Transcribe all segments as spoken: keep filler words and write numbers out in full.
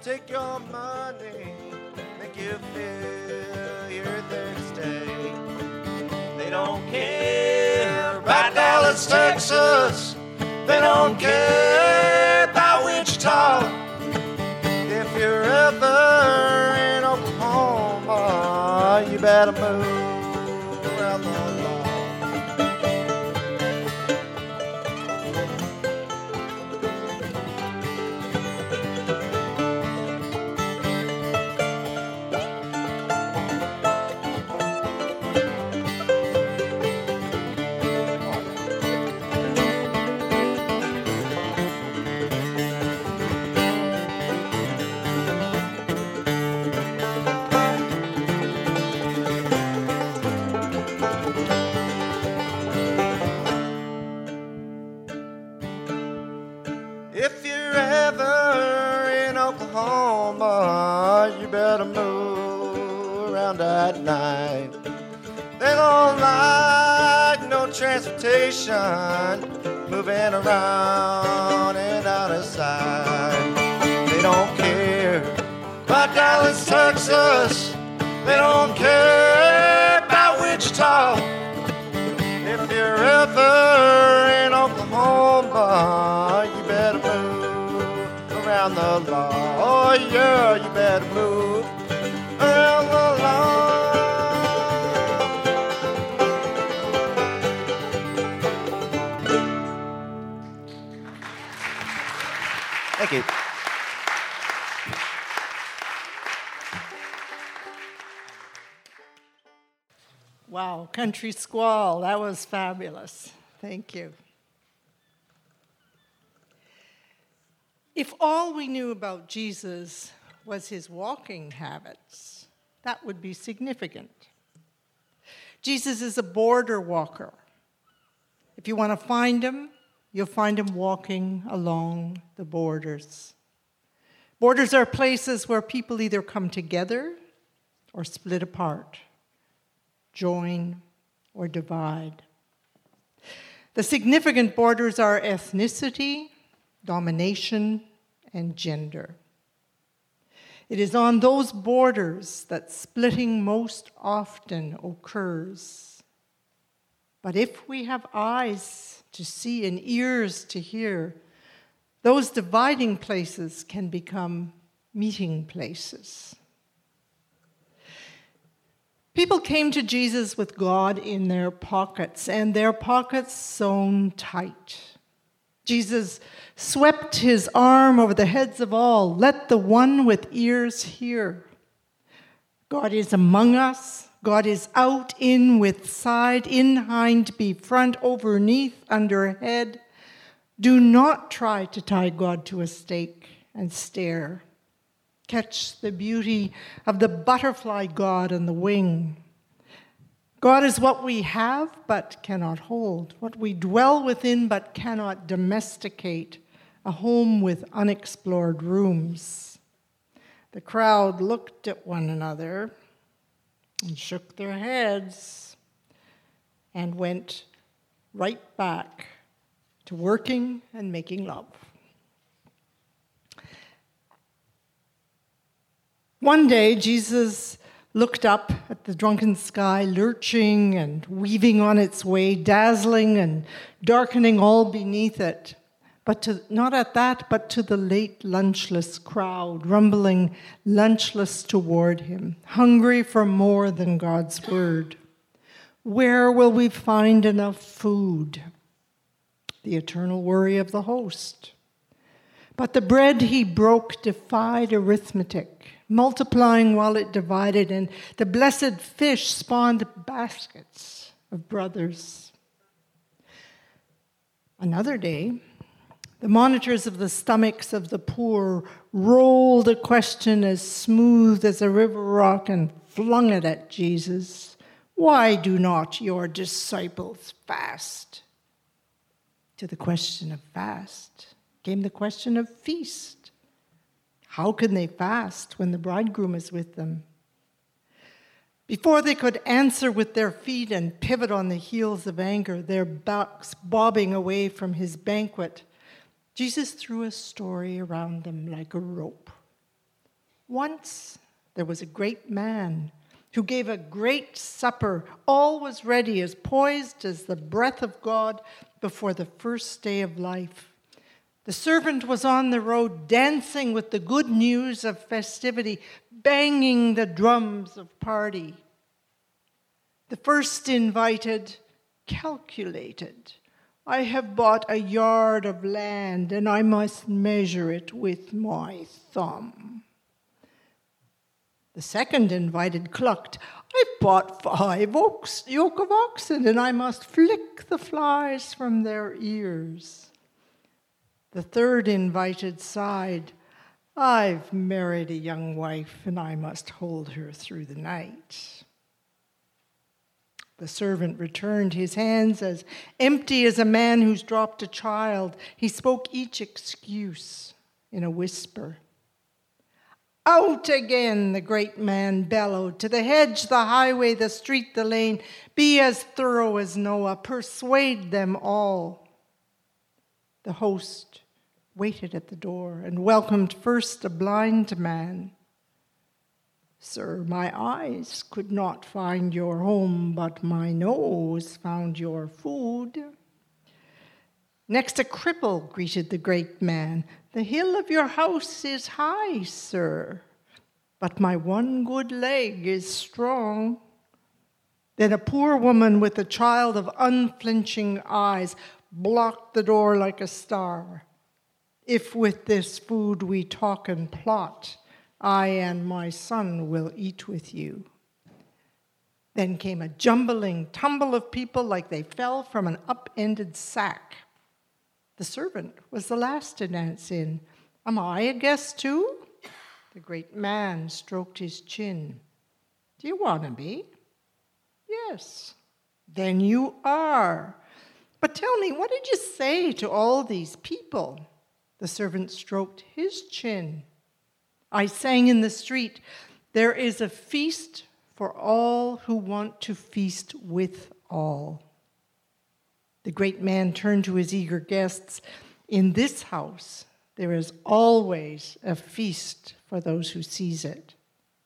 take your money, make you feel you're thirsty. They don't care about Dallas, Texas. They don't care about Wichita. If you're ever in Oklahoma, you better move around the law. If you're ever in Oklahoma, you better move around at night. They don't like no transportation, moving around and out of sight. They don't care about Dallas, Texas. They don't care about Wichita. If you're ever in Oklahoma, you better move around the law. Oh yeah, you better move around the law. Thank you. Wow, Country Squall, that was fabulous. Thank you. If all we knew about Jesus was his walking habits, that would be significant. Jesus is a border walker. If you want to find him, you'll find him walking along the borders. Borders are places where people either come together or split apart, join or divide. The significant borders are ethnicity, domination, and gender. It is on those borders that splitting most often occurs. But if we have eyes to see and ears to hear, those dividing places can become meeting places. People came to Jesus with God in their pockets, and their pockets sewn tight. Jesus swept his arm over the heads of all. Let the one with ears hear. God is among us. God is out, in, with, side, in, hind, be, front, over, neath, under, head. Do not try to tie God to a stake and stare. Catch the beauty of the butterfly God on the wing. God is what we have but cannot hold, what we dwell within but cannot domesticate, a home with unexplored rooms. The crowd looked at one another and shook their heads and went right back to working and making love. One day, Jesus looked up at the drunken sky, lurching and weaving on its way, dazzling and darkening all beneath it. But to, not at that, but to the late lunchless crowd, rumbling lunchless toward him, hungry for more than God's word. Where will we find enough food? The eternal worry of the host. But the bread he broke defied arithmetic, multiplying while it divided, and the blessed fish spawned baskets of brothers. Another day, the monitors of the stomachs of the poor rolled a question as smooth as a river rock and flung it at Jesus. Why do not your disciples fast? To the question of fast came the question of feast. How can they fast when the bridegroom is with them? Before they could answer with their feet and pivot on the heels of anger, their backs bobbing away from his banquet, Jesus threw a story around them like a rope. Once there was a great man who gave a great supper. All was ready, as poised as the breath of God before the first day of life. The servant was on the road, dancing with the good news of festivity, banging the drums of party. The first invited calculated, I have bought a yard of land, and I must measure it with my thumb. The second invited clucked, I've bought five oaks, yoke of oxen, and I must flick the flies from their ears. The third invited sighed, I've married a young wife, and I must hold her through the night. The servant returned, his hands as empty as a man who's dropped a child. He spoke each excuse in a whisper. Out again, the great man bellowed, to the hedge, the highway, the street, the lane. Be as thorough as Noah, persuade them all. The host waited at the door and welcomed first a blind man. Sir, my eyes could not find your home, but my nose found your food. Next, a cripple greeted the great man. The hill of your house is high, sir, but my one good leg is strong. Then a poor woman with a child of unflinching eyes blocked the door like a star. If with this food we talk and plot, I and my son will eat with you. Then came a jumbling tumble of people like they fell from an upended sack. The servant was the last to dance in. Am I a guest too? The great man stroked his chin. Do you want to be? Yes. Then you are. But tell me, what did you say to all these people? The servant stroked his chin. I sang in the street, there is a feast for all who want to feast with all. The great man turned to his eager guests. In this house, there is always a feast for those who seize it.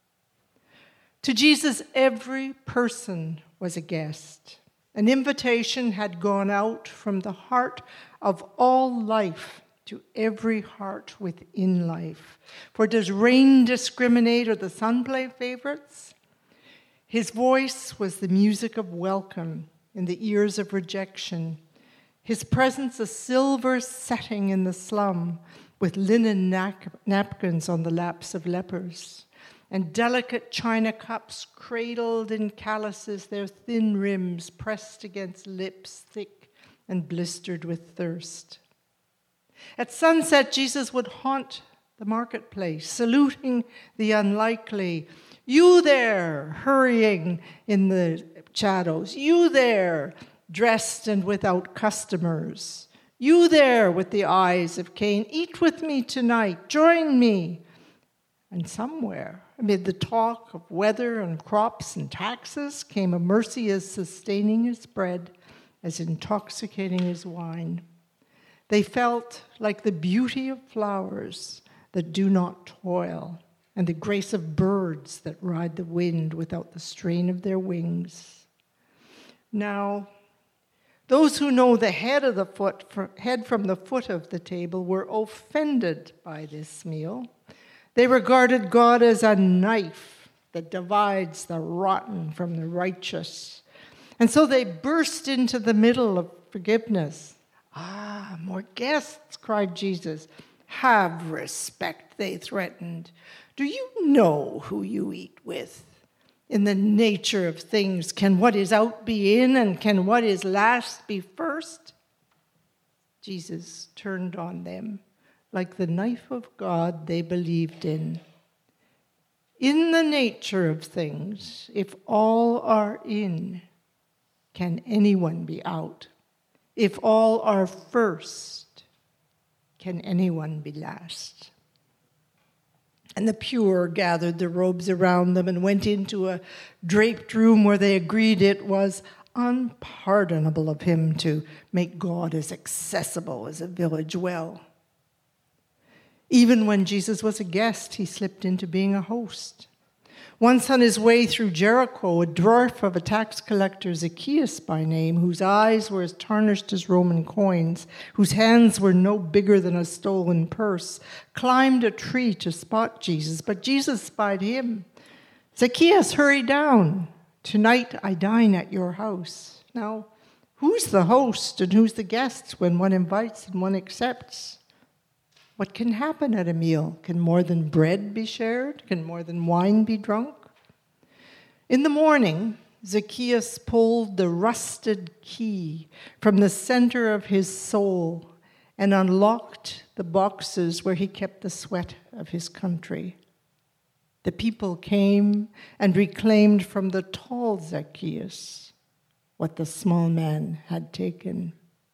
To Jesus, every person was a guest. An invitation had gone out from the heart of all life to every heart within life. For does rain discriminate or the sun play favorites? His voice was the music of welcome in the ears of rejection. His presence a silver setting in the slum with linen nap- napkins on the laps of lepers and delicate china cups cradled in calluses, their thin rims pressed against lips thick and blistered with thirst. At sunset, Jesus would haunt the marketplace, saluting the unlikely. You there, hurrying in the shadows. You there, dressed and without customers. You there with the eyes of Cain. Eat with me tonight. Join me. And somewhere, amid the talk of weather and crops and taxes, came a mercy as sustaining as bread, as intoxicating as wine. They felt like the beauty of flowers that do not toil, and the grace of birds that ride the wind without the strain of their wings. Now, those who know the head of the foot, head from the foot of the table were offended by this meal. They regarded God as a knife that divides the rotten from the righteous. And so they burst into the middle of forgiveness. Ah, more guests, cried Jesus. Have respect, they threatened. Do you know who you eat with? In the nature of things, can what is out be in, and can what is last be first? Jesus turned on them like the knife of God they believed in. In the nature of things, if all are in, can anyone be out? If all are first, can anyone be last? And the pure gathered the robes around them and went into a draped room where they agreed it was unpardonable of him to make God as accessible as a village well. Even when Jesus was a guest, he slipped into being a host. Once on his way through Jericho, a dwarf of a tax collector, Zacchaeus by name, whose eyes were as tarnished as Roman coins, whose hands were no bigger than a stolen purse, climbed a tree to spot Jesus, but Jesus spied him. "Zacchaeus, hurry down. Tonight I dine at your house." Now, who's the host and who's the guest when one invites and one accepts? What can happen at a meal? Can more than bread be shared? Can more than wine be drunk? In the morning, Zacchaeus pulled the rusted key from the center of his soul and unlocked the boxes where he kept the sweat of his country. The people came and reclaimed from the tall Zacchaeus what the small man had taken.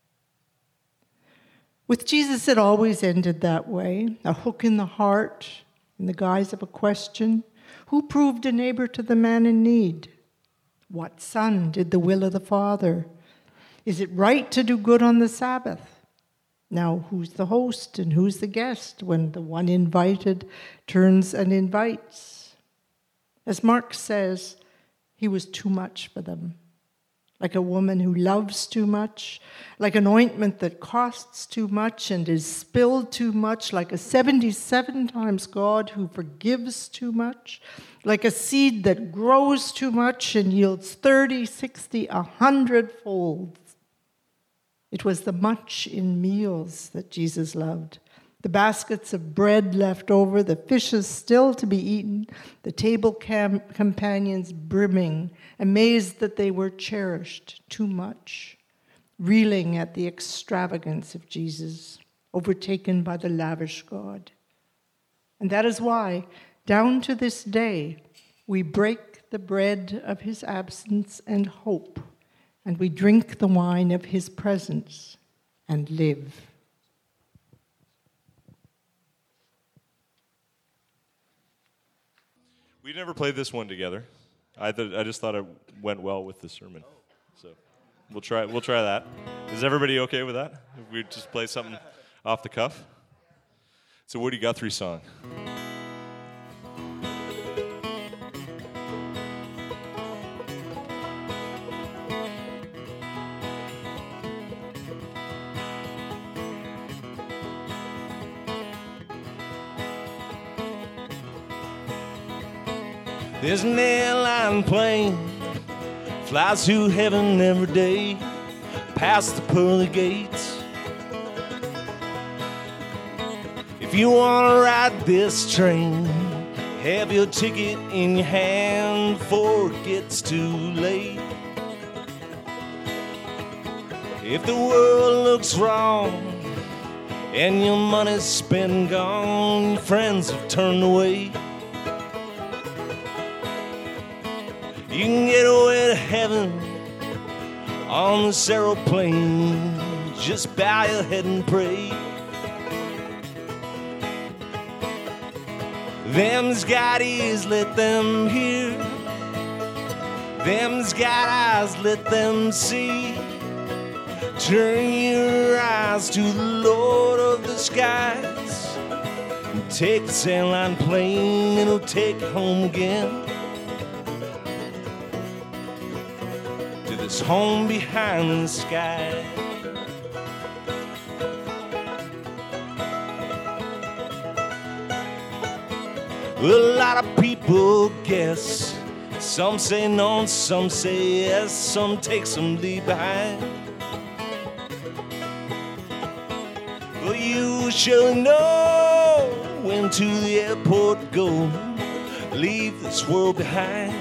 With Jesus, it always ended that way, a hook in the heart, in the guise of a question. Who proved a neighbor to the man in need? What son did the will of the Father? Is it right to do good on the Sabbath? Now, who's the host and who's the guest when the one invited turns and invites? As Mark says, he was too much for them. Like a woman who loves too much, like an ointment that costs too much and is spilled too much, like a seventy-seven times God who forgives too much, like a seed that grows too much and yields thirty, sixty, a hundred folds. It was the much in meals that Jesus loved. The baskets of bread left over, the fishes still to be eaten, the table cam- companions brimming, amazed that they were cherished too much, reeling at the extravagance of Jesus, overtaken by the lavish God. And that is why, down to this day, we break the bread of his absence and hope, and we drink the wine of his presence and live. We never played this one together. I th- I just thought it went well with the sermon. So we'll try we'll try that. Is everybody okay with that? If we just play something off the cuff? It's a Woody Guthrie song. There's an airline plane flies to heaven every day, past the pearly gates. If you wanna ride this train, have your ticket in your hand before it gets too late. If the world looks wrong and your money's spent and gone, your friends have turned away, you can get away to heaven on this aeroplane. Just bow your head and pray. Them's got ears, let them hear. Them's got eyes, let them see. Turn your eyes to the Lord of the skies and take this airline plane, it'll take you home again. This home behind the sky. Well, a lot of people guess. Some say no, and some say yes. Some take some leave behind. Well, you shall know when to the airport go. Leave this world behind.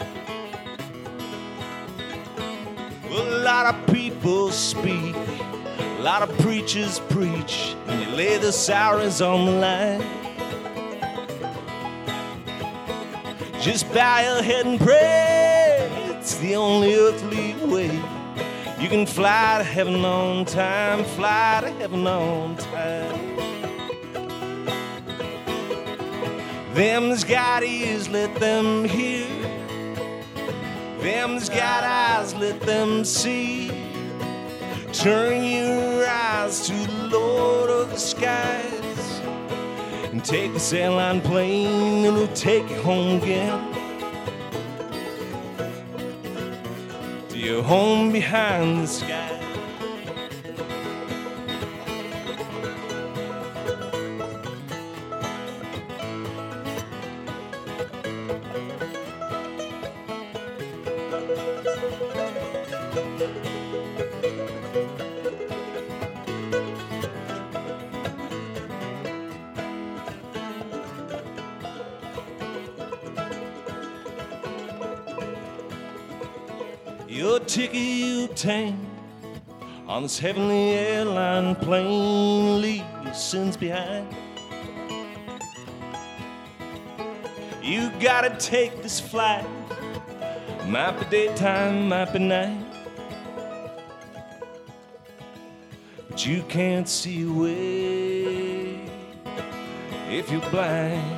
Well, a lot of people speak, a lot of preachers preach, and you lay the salaries on the line. Just bow your head and pray, it's the only earthly way. You can fly to heaven on time, fly to heaven on time. Them's got ears, let them hear. Them's got eyes, let them see. Turn your eyes to the Lord of the skies and take the sailline plane and it'll take you home again. To your home behind the sky. Your ticket you obtain on this heavenly airline plane leave your sins behind. You gotta take this flight, might be daytime, might be night, but you can't see your way if you're blind.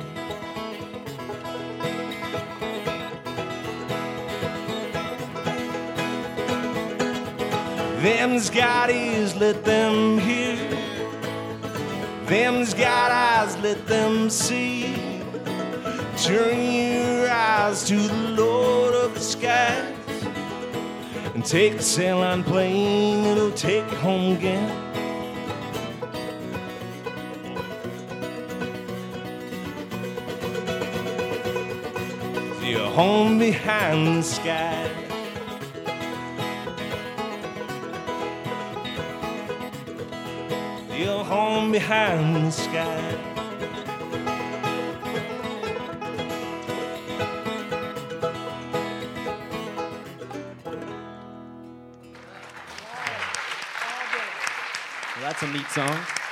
Them's got ears, let them hear. Them's got eyes, let them see. Turn your eyes to the Lord of the skies and take the sailline plane, it'll take you home again. To your home behind the sky. Your home behind the sky. Well, that's a neat song.